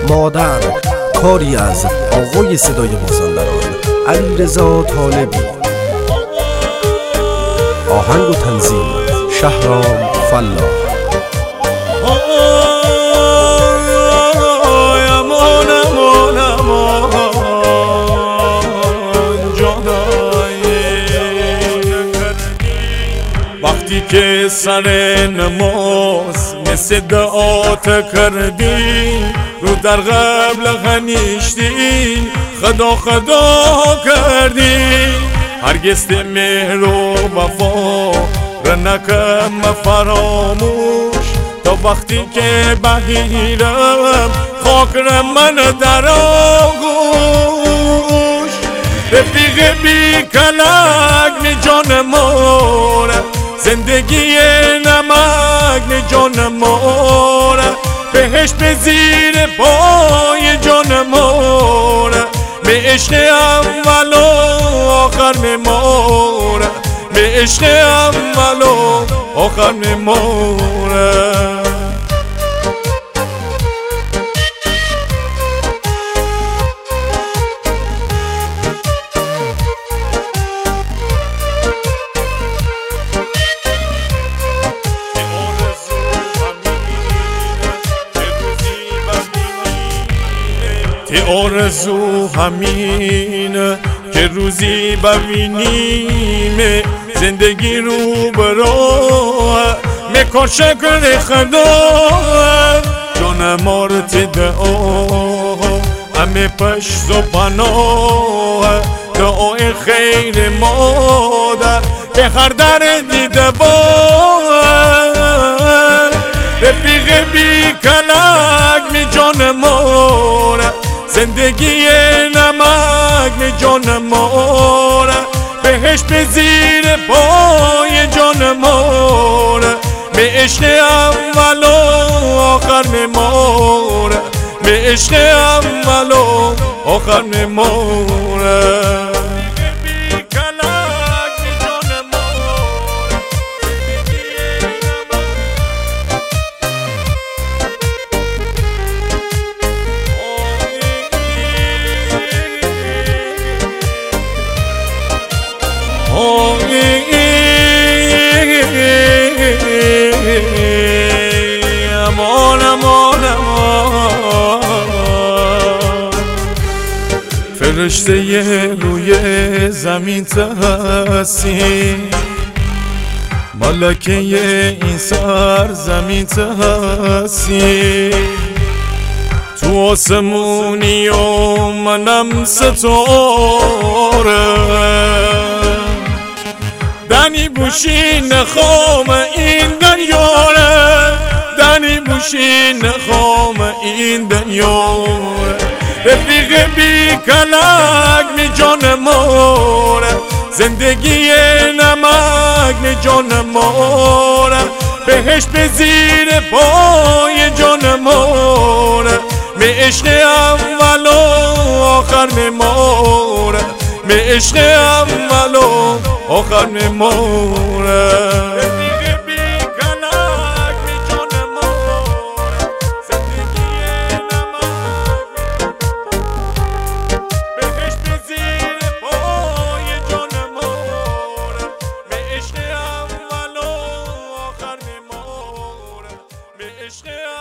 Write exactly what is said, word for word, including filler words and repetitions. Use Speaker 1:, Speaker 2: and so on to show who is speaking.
Speaker 1: مادر، کاری از آقای صدای مازندران علیرضا طالبی. آهنگ و تنظیم شهرام فلاح.
Speaker 2: وقتی که سر نماز مثل دعات کردی، رو در قبل غنیشتی خدا خدا کردی، هرگز مهر و وفا را نکم فراموش، تا وقتی که بهیرم خاک را من در آغوش، رفیق بی کلک می جان مورم، زندگی نمک می جان مورم، بهش به زیر پای جان مورم، به عشق اول و آخر می مورم، به عشق اول و آخر می مورم. تی آرزو همینه که روزی ببینیم زندگی رو برای میکن شکر خدا، جان مارت دعا همه پشت و پناه، دعای خیر مادر به هر در دیده با، رفیق بی کلک می جان مارم، زندگی نمک می جان مارم، بهش به زیر پای جان مارم، به عشق اول و آخر می مارم، به عشق اول و آخر می مارم. امان امان امان، فرشته روی زمین هستی، ملکه این سر زمین هستی، تو آسمونی و منم ستاره، دنی بوشی نخوام این دنیاره، دنی بوشی نخوام این دنیاره، رفیق بی کلک می جان مورم، زندگی نمک می جان مورم، بهش به زیر پای جان مورم، به عشق اول و آخر می مورم، به عشق اول و آخر می مورم. رفیق بی کلک می جان مورم، زندگی نمک بهش به زیر پای جان مورم، به عشق اول و آخر می مورم، به عشق